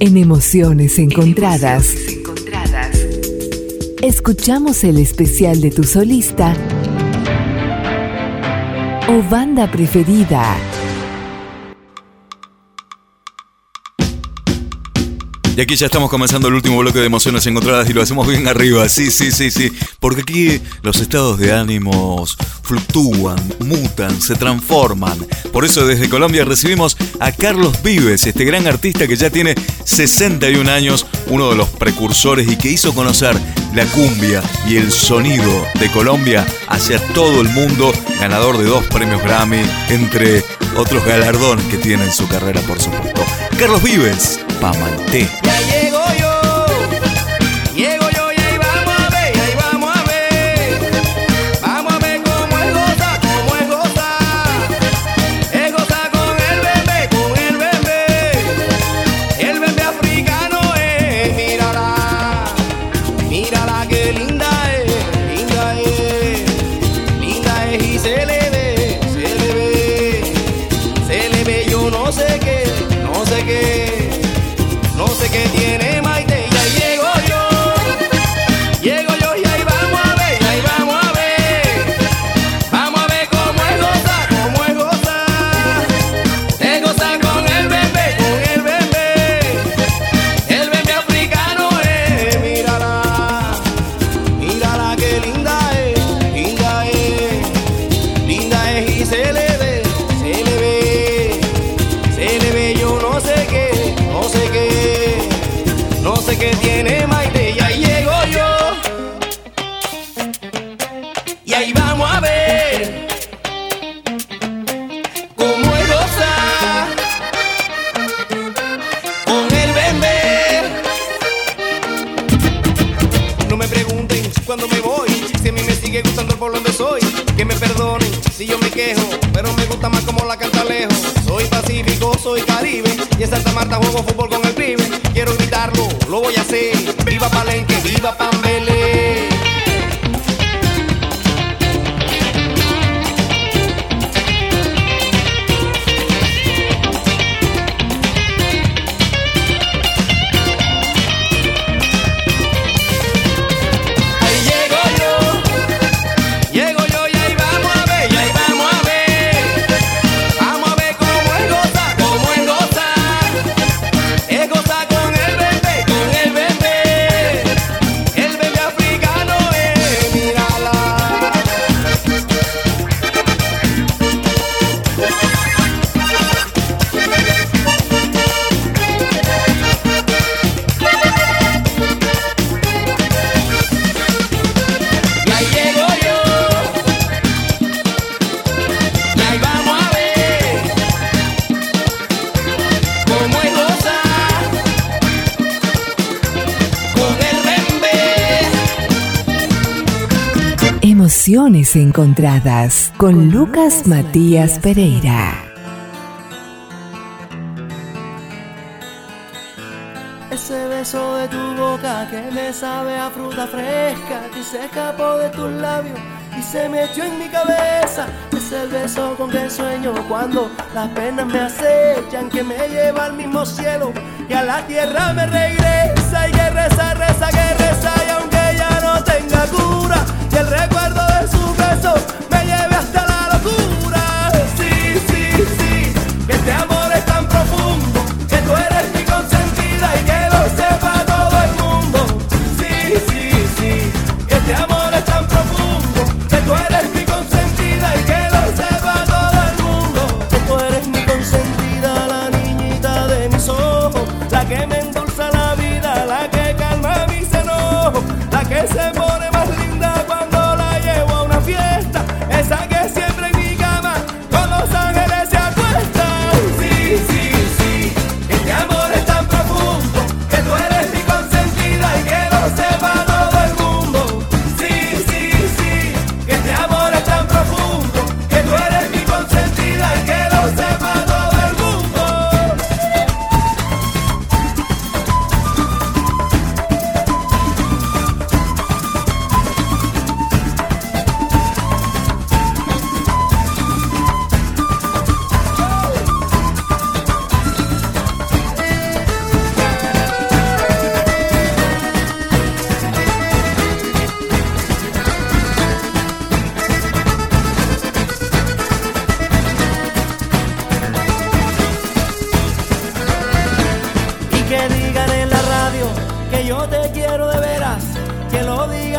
En Emociones Encontradas, escuchamos el especial de tu solista o banda preferida. Y aquí ya estamos comenzando el último bloque de Emociones Encontradas y lo hacemos bien arriba, sí, porque aquí los estados de ánimos fluctúan, mutan, se transforman. Por eso desde Colombia recibimos a Carlos Vives, este gran artista que ya tiene 61 años, uno de los precursores y que hizo conocer la cumbia y el sonido de Colombia hacia todo el mundo, ganador de 2 premios Grammy, entre otros galardones que tiene en su carrera, por supuesto. Carlos Vives, Pamanté. Ya llego yo y ahí vamos a ver, vamos a ver cómo es gozar, es gozar con el bebé africano es, mírala que linda es y se le ve, yo no sé qué tiene Maite, ya llego yo y ahí vamos a ver, vamos a ver cómo es gozar con el bebé africano es, mírala que linda es y se le ve, yo no sé qué tiene Maite, y ahí llego yo y ahí vamos a ver cómo es gozar con el bebé. No me pregunten cuándo me voy, si a mí me sigue gustando el pueblo donde soy, que me perdonen si yo me quejo, pero me gusta más como la canta lejos. Soy pacífico, soy caribe y en Santa Marta juego fútbol con el pibe. Quiero gritarlo, lo voy a hacer. Viva Palenque, viva Pambelé. Emociones Encontradas con Lucas Matías Pereira. Ese beso de tu boca que me sabe a fruta fresca, que se escapó de tus labios y se me echó en mi cabeza. Es el beso con que sueño cuando las penas me acechan, que me lleva al mismo cielo y a la tierra me regresa. Y que reza, y aunque ya no tenga cura, y el recuerdo de su beso me lleve hasta la locura. Sí, que este amor es tan profundo, que tú eres mi consentida y que lo sepa todo el mundo. Sí, que este amor es tan profundo, que tú eres mi consentida y que lo sepa todo el mundo. Que tú eres mi consentida, la niñita de mis ojos, la que me endulza la vida, la que calma mis enojos, la que se pone más linda cuando la llevo a una fiesta.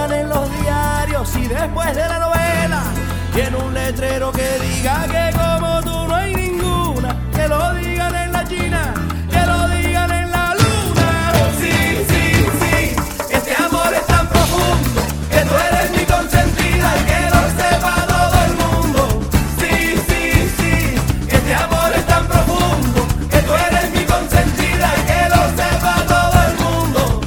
digan en los diarios y después de la novela tiene un letrero que diga que como tú no hay ninguna, que lo digan en la China, que lo digan en la luna. Sí, sí, sí, este amor es tan profundo que tú eres mi consentida y que lo sepa todo el mundo. Sí, sí, sí, este amor es tan profundo que tú eres mi consentida y que lo sepa todo el mundo.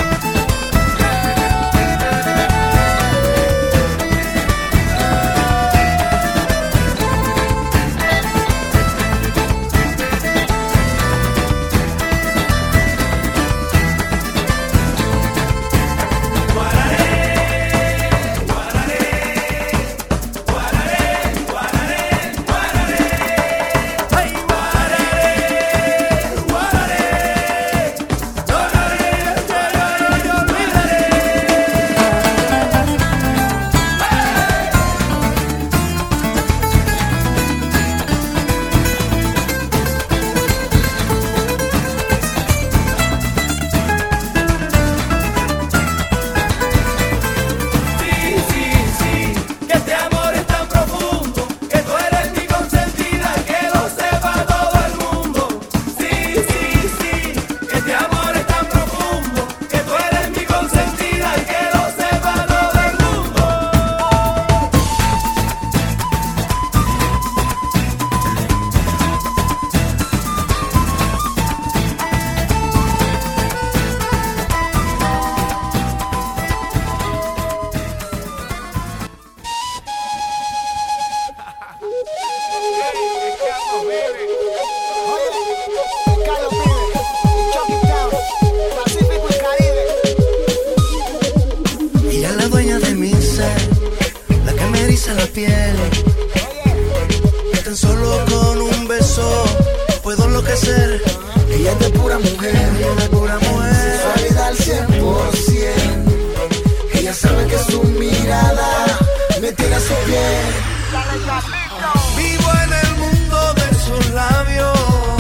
Ella es la dueña de mi ser, la que me eriza la piel. Y tan solo con un beso puedo enloquecer. Ella es de pura mujer, ella es de pura mujer. Sexualidad al 100%. Ella sabe que su mirada me tiene a su piel. Vivo en el mundo de sus labios,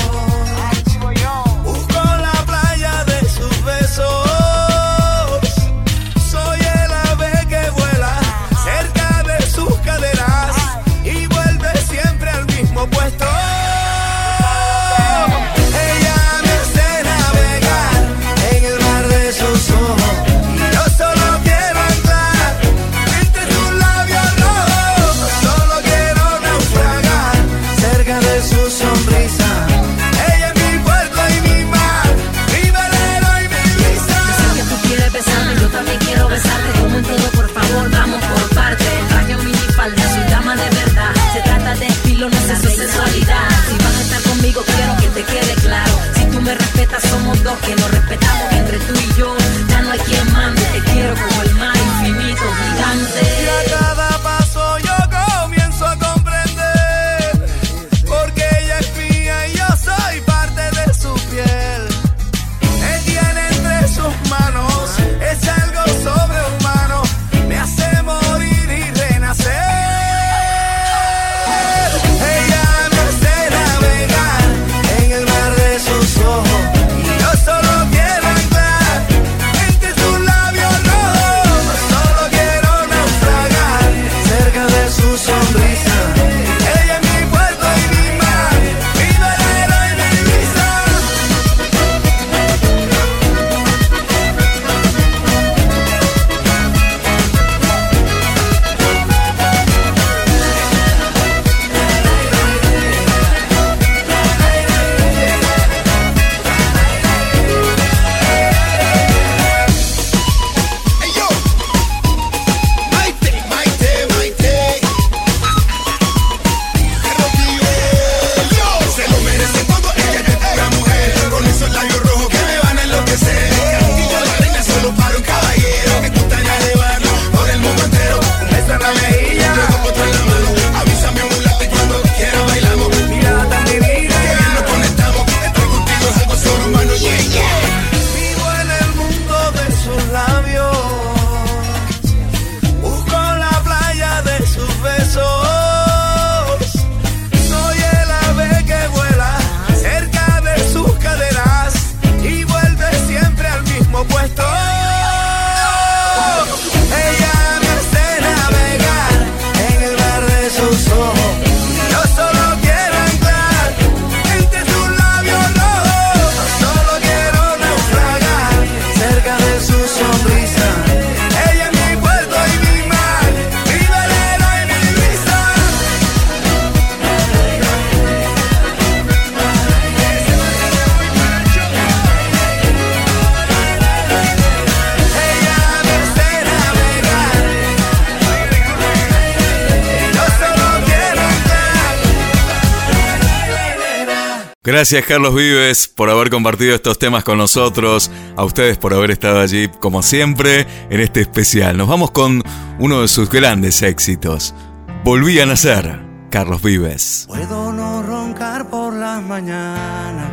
busco la playa de sus besos. Soy el ave que vuela cerca de sus caderas y vuelve siempre al mismo puesto. Ella me hace navegar en el mar de sus ojos y yo solo quiero anclar entre tus labios rojos. Solo quiero naufragar cerca de su sonrisa. Ella es mi puerto y mi mar, mi velero y mi brisa. Yo sé que tú quieres besarme, yo también quiero besarte. Como en todo, por favor, vamos por partes. Traje un minifalda, soy dama de verdad. Se trata de estilo, no es de sexualidad. Si vas a estar conmigo, quiero que te quede claro. Si tú me respetas, somos dos que nos respetamos. Entre tú y yo, ya no hay quien mande. Te quiero como el mar infinito, gigante. Y a cada paso yo comienzo a comprender, porque ella es mía y yo soy parte de su piel. Me tiene entre sus manos, es algo sobrehumano, me hace morir y renacer. Ella me hace navegar en el mar de sus ojos y yo solo Gracias, Carlos Vives, por haber compartido estos temas con nosotros. A ustedes por haber estado allí, como siempre, en este especial. Nos vamos con uno de sus grandes éxitos. Volví a nacer, Carlos Vives. Puedo no roncar por las mañanas,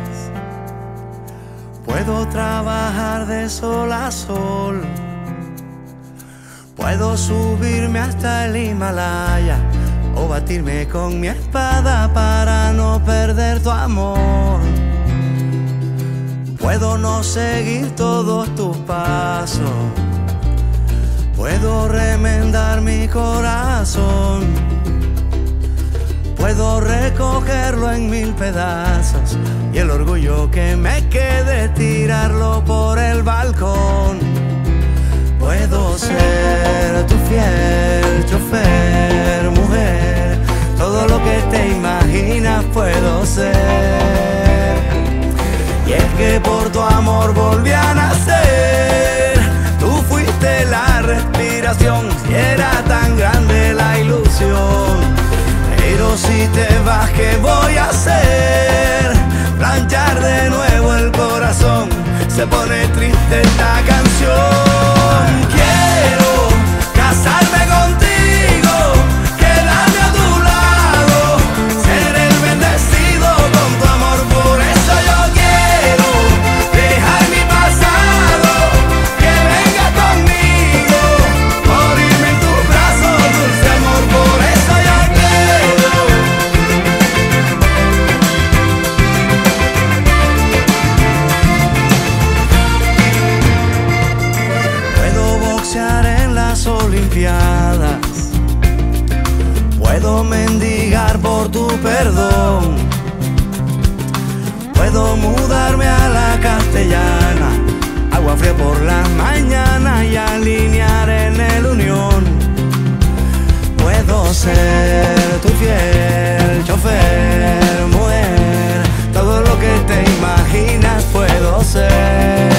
puedo trabajar de sol a sol, puedo subirme hasta el Himalaya o batirme con mi espada para no perder tu amor. Puedo no seguir todos tus pasos, puedo remendar mi corazón, puedo recogerlo en 1000 pedazos y el orgullo que me quede tirarlo por el balcón. Puedo ser tu fiel chofer, mujer, todo lo que te imaginas puedo ser. Y es que por tu amor volví a nacer, tú fuiste la respiración y era tan grande la ilusión. Pero si te vas, ¿qué voy a hacer? Planchar de nuevo el corazón, se pone triste esta canción. Quiero casarme contigo, quedarme a tu lado, ser el bendecido con tu amor. Por eso yo quiero dejar mi pasado, que vengas conmigo, morirme en tus brazos, dulce amor. Por eso yo en las Olimpiadas, puedo mendigar por tu perdón, puedo mudarme a la Castellana, agua fría por la mañana y alinear en el Unión. Puedo ser tu fiel chofer, mujer, todo lo que te imaginas puedo ser.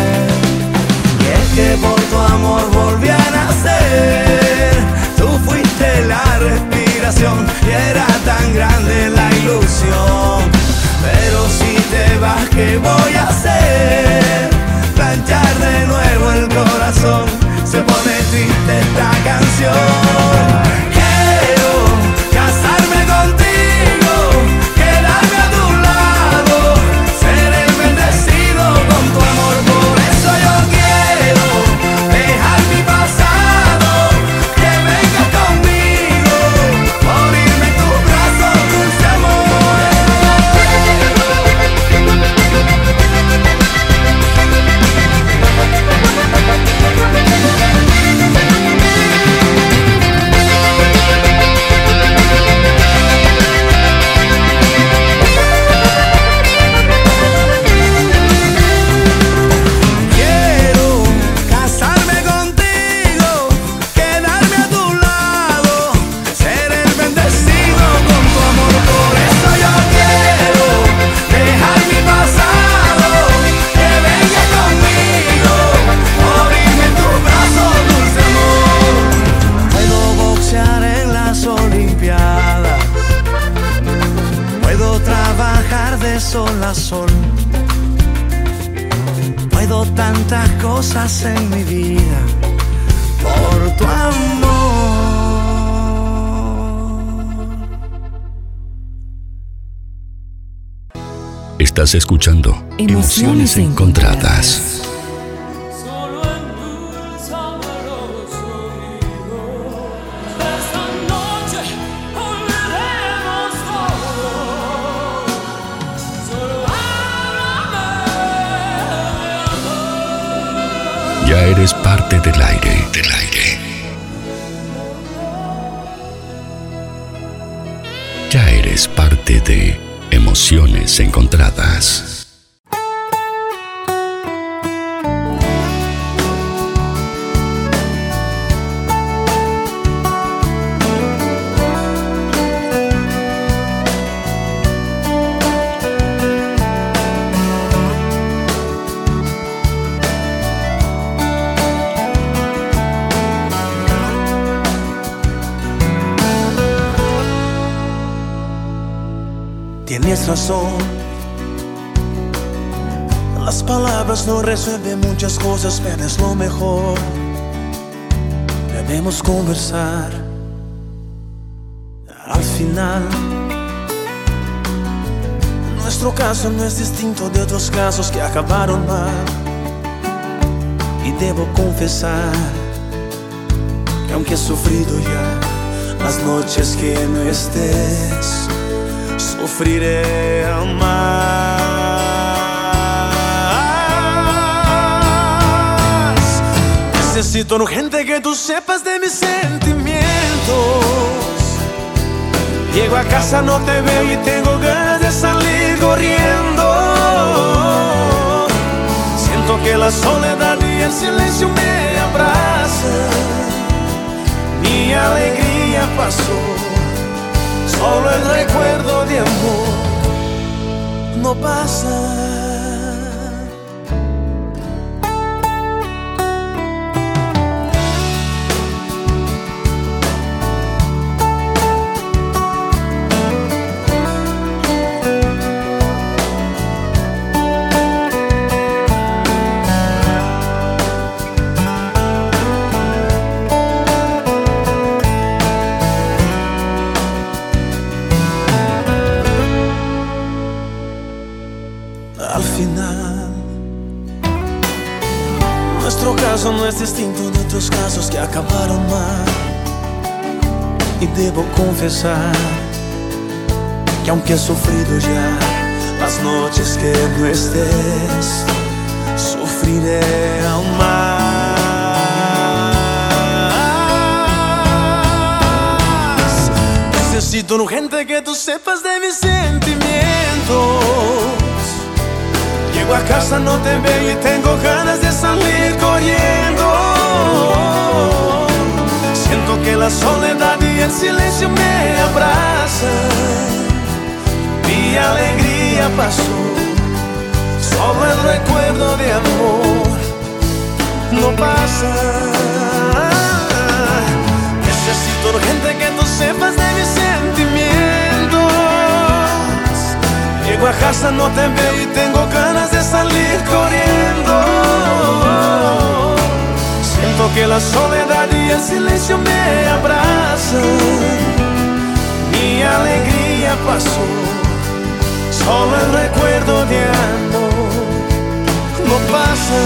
Que por tu amor volví a nacer, tú fuiste la respiración y era tan grande la ilusión. Pero si te vas, ¿qué voy a hacer? Planchar de nuevo el corazón, se pone triste esta canción. Quiero casarme contigo, quedarme a tu lado, ser el bendecido con tu amor. Por eso yo quiero dejar mi pasado, que vengas conmigo, morirme en tus brazos, dulce amor. Sol a sol, puedo tantas cosas en mi vida por tu amor. Estás escuchando Emociones Encontradas. Ya eres parte del aire, del aire. Ya eres parte de Emociones Encontradas. Tienes razón, Las palabras no resuelven muchas cosas, pero es lo mejor. Debemos conversar. Al final, nuestro caso no es distinto de otros casos que acabaron mal. Y debo confesar que aunque he sufrido ya las noches que no estés, sufriré más. Necesito urgente que tú sepas de mis sentimientos. Llego a casa, no te veo y tengo ganas de salir corriendo. Siento que la soledad y el silencio me abrazan. Mi alegría pasó, solo el recuerdo de amor no pasa. Al final, nuestro caso no es distinto de otros casos que acabaron mal. Y debo confesar que aunque he sufrido ya las noches que no estés, sufriré aún más. Necesito urgente que tú sepas de mis sentimientos. Llego a casa, no te veo y tengo ganas de salir corriendo. Siento que la soledad y el silencio me abrazan. Mi alegría pasó, solo el recuerdo de amor no pasa. Necesito urgente que tú sepas de mis sentimientos. Llego a casa, no te veo y tengo ganas de salir corriendo. Siento que la soledad y el silencio me abrazan. Mi alegría pasó, solo el recuerdo de amor no pasa.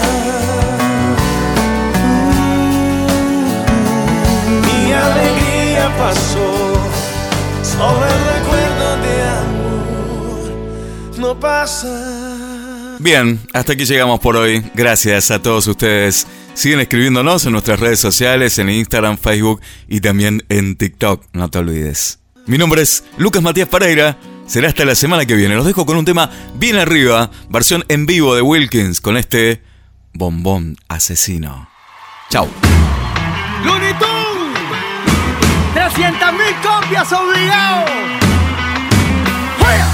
Mi alegría pasó, solo el recuerdo de amor no pasa. Bien, hasta aquí llegamos por hoy. Gracias a todos ustedes. Siguen escribiéndonos en nuestras redes sociales, en Instagram, Facebook y también en TikTok. No te olvides. Mi nombre es Lucas Matías Pereira. Será hasta la semana que viene. Los dejo con un tema bien arriba, versión en vivo de Wilkins, con este bombón asesino. Chau. Looney Tunes, 300.000 copias obligado. ¡Fuera!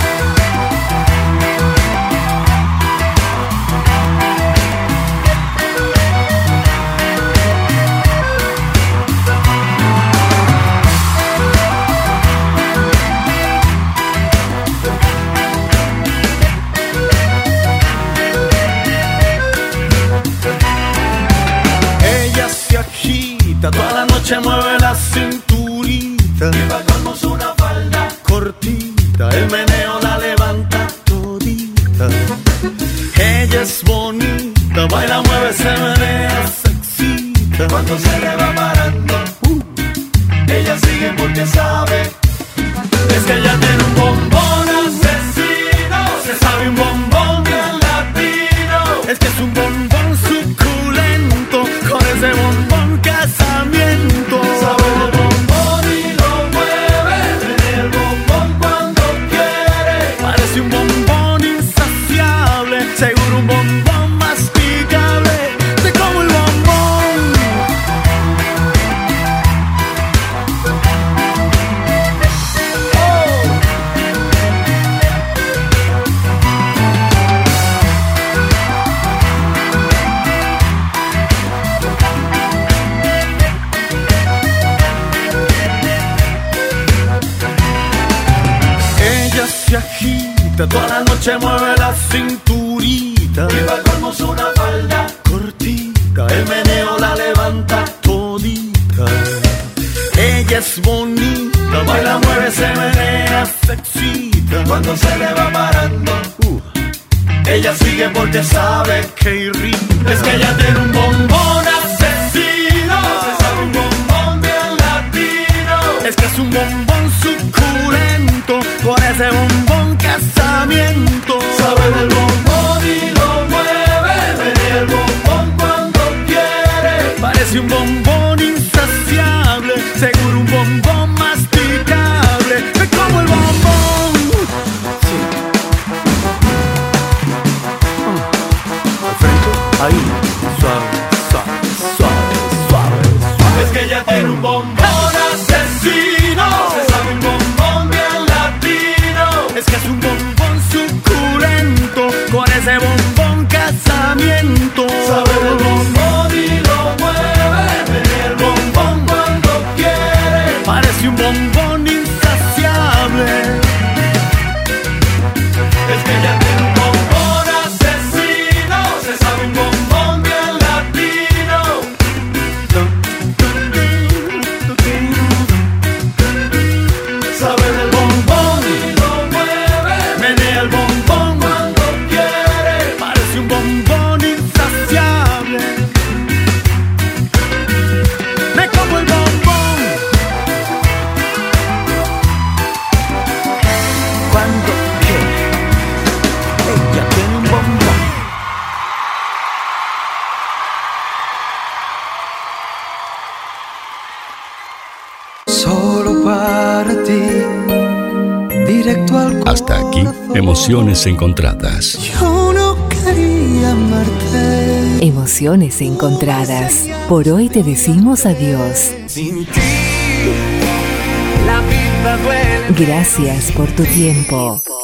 Toda la noche mueve la cinturita y pagamos una falda cortita. El meneo la levanta todita. Ella es bonita, baila, mueve, se menea, se excita. Cuando se le va parando, ella sigue porque sabe. Es que ella tiene un bombón asesino. Se sabe un bombón bien latino. Es que es un bombón suculento. Con ese bombón casamiento. Sabe el bombón y lo mueve. Tiene el bombón cuando quiere. Parece un bombón insaciable. Seguro un bombón masticable. Te como el bombón. Se agita, toda la noche mueve la cinturita cuando se le va parando, ella sigue porque sabe que irrita. Es que ella tiene un bombón asesino, se sabe un bombón bien latino. Es que es un bombón suculento, con ese bombón casamiento. Sabe del bombón y lo mueve, menea el bombón cuando quiere. Parece un bombón insaciable, seguro un bombón masticable. Es como el bombón. Sí. Al frente, ahí, suave, suave, suave, suave, suave. Es que ella tiene un bombón asesino, se sabe un bombón bien latino. Es que es un bombón suculento, con ese bombón casamiento. Sabe del bombón y lo mueve, menea el bombón cuando quiere. Parece un bombón insaciable. Es que ella tiene un bombón asesino, se sabe un bombón bien latino. Sabe del bombón y lo mueve, menea el bombón cuando quiere. Parece un bombón insaciable. Me como el bombón cuando quiere. Ella tiene un bombón. Solo para ti, directo al corazón. Hasta aquí, emociones encontradas. Yo no quería amarte. Emociones encontradas. Por hoy te decimos adiós. Sin ti, la vida duele. Gracias por tu tiempo.